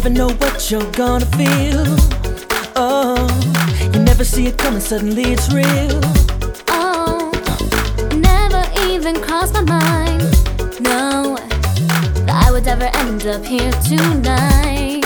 never know what you're gonna feel. Oh, you never see it coming, suddenly it's real. Oh, never even crossed my mind, no, that I would ever end up here tonight.